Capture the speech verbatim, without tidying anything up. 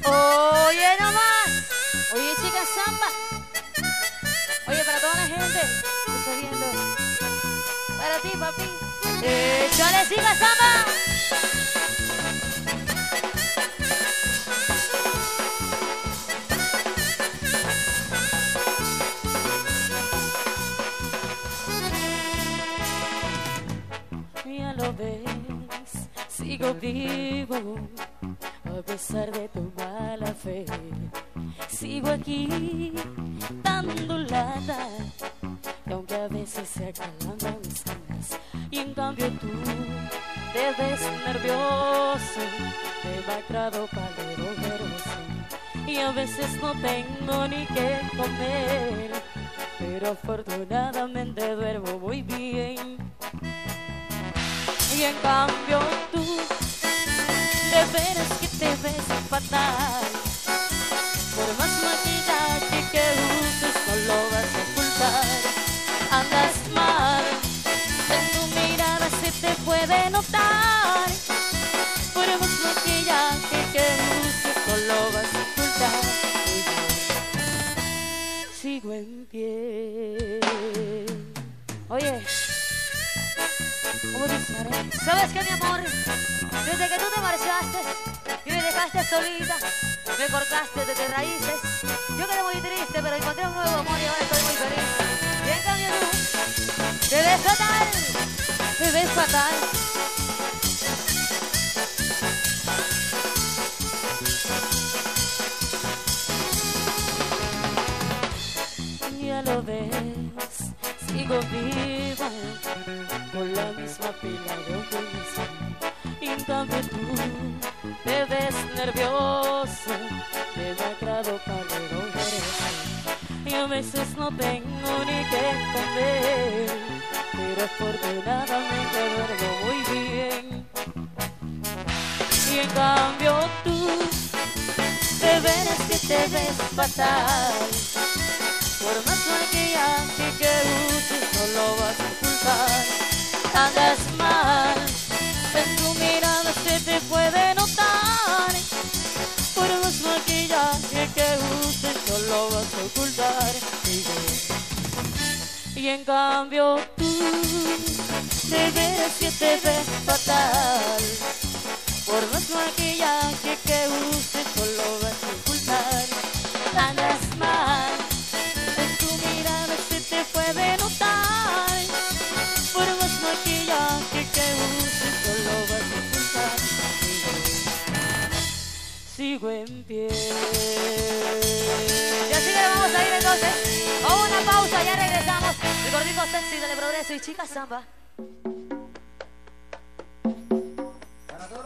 Oye, nomás. Oye, chica samba. Oye, para toda la gente que está viendo. Para ti, papi. Échale, chica samba. Ya lo ves, sigo vivo. A pesar de tu mala fe, sigo aquí dando lata. Y aunque a veces se acalandan mis ganas, y en cambio tú te ves nervioso, demacrado, pálido, veroso. Y a veces no tengo ni qué comer, pero afortunadamente duermo muy bien. Y en cambio tú, de veras que te ves fatal. Por más maquillaje que uses no lo vas a ocultar. Andas mal, en tu mirada se te puede notar. Por más maquillaje que uses no lo vas a ocultar. Sigo en pie. Oye, ¿cómo dice? ¿Sabes qué, mi amor? Desde que tú te marchaste y me dejaste solita, me cortaste desde raíces. Yo quedé muy triste, pero encontré un nuevo amor y ahora estoy muy feliz. Y en cambio tú, te ves fatal, te ves fatal. Ya lo ves, sigo viva, con la misma pila de optimismo. Y en cambio tú te ves nervioso, demacrado, pálido, veroso. Y a veces no tengo ni qué comer, pero afortunadamente duermo muy bien. Y en cambio tú, de veras que te ves fatal. Por más maquillaje que uses no lo vas a ocultar. Andas mal, en tu mirada se te puede notar. Por más maquillaje que uses no lo vas a ocultar. Y en cambio tú, de veras que te ves fatal. Por más maquillaje que uses no lo vas a ocultar. Andas mal, en tu mirada se te puede notar. Por más maquillaje que uses no lo vas a ocultar. Sigo en pie. Y así que vamos a ir entonces a una pausa, ya regresamos. El gordito sexy del progreso y chica samba.